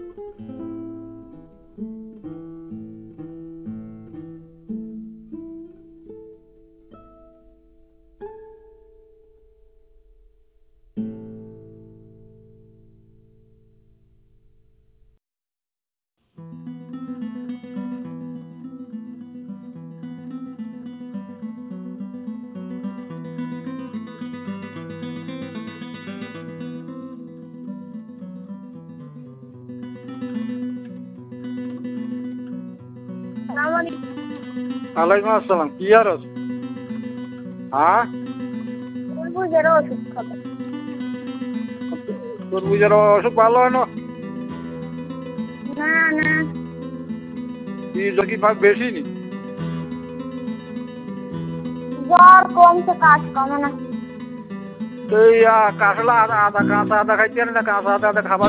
ওয়ালাইকুম আসসালাম। কি আর হ্যাঁ তরমুজের ওষুধ খাবো। তরমুজের অসুখ ভালো হয় না? না না, কি কি বেশি নি? জ্বর কমছে, কাশ কমে না। এই কাঁচলা আদা কাঁচা আদা খাইতে না, কাঁচা আদা খাবার